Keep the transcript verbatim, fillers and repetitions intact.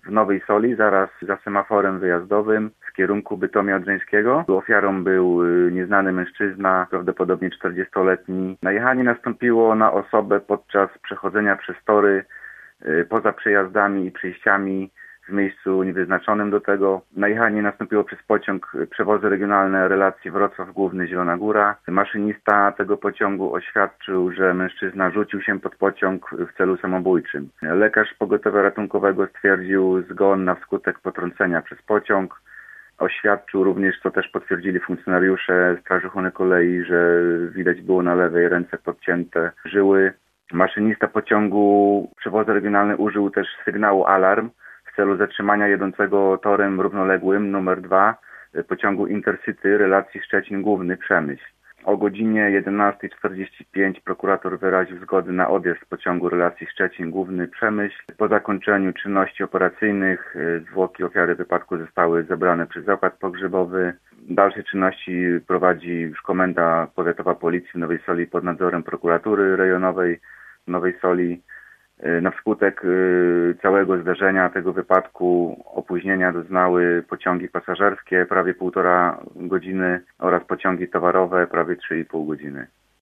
w Nowej Soli, zaraz za semaforem wyjazdowym w kierunku Bytomia Odrzańskiego. Ofiarą był nieznany mężczyzna, prawdopodobnie czterdziestoletni. Najechanie nastąpiło na osobę podczas przechodzenia przez tory poza przejazdami i przejściami w miejscu niewyznaczonym do tego. Najechanie nastąpiło przez pociąg Przewozy Regionalne relacji Wrocław Główny Zielona Góra. Maszynista tego pociągu oświadczył, że mężczyzna rzucił się pod pociąg w celu samobójczym. Lekarz pogotowia ratunkowego stwierdził zgon na skutek potrącenia przez pociąg. Oświadczył również, co też potwierdzili funkcjonariusze Straży Ochrony Kolei, że widać było na lewej ręce podcięte żyły. Maszynista pociągu Przewozy Regionalne użył też sygnału alarm w celu zatrzymania jadącego torem równoległym numer dwa pociągu Intercity relacji Szczecin Główny Przemyśl. O godzinie jedenasta czterdzieści pięć prokurator wyraził zgodę na odjazd z pociągu relacji Szczecin Główny Przemyśl. Po zakończeniu czynności operacyjnych zwłoki ofiary wypadku zostały zebrane przez zakład pogrzebowy. Dalsze czynności prowadzi już Komenda Powiatowa Policji w Nowej Soli pod nadzorem prokuratury rejonowej w Nowej Soli. Na wskutek całego zdarzenia, tego wypadku, opóźnienia doznały pociągi pasażerskie prawie półtora godziny oraz pociągi towarowe prawie trzy i pół godziny.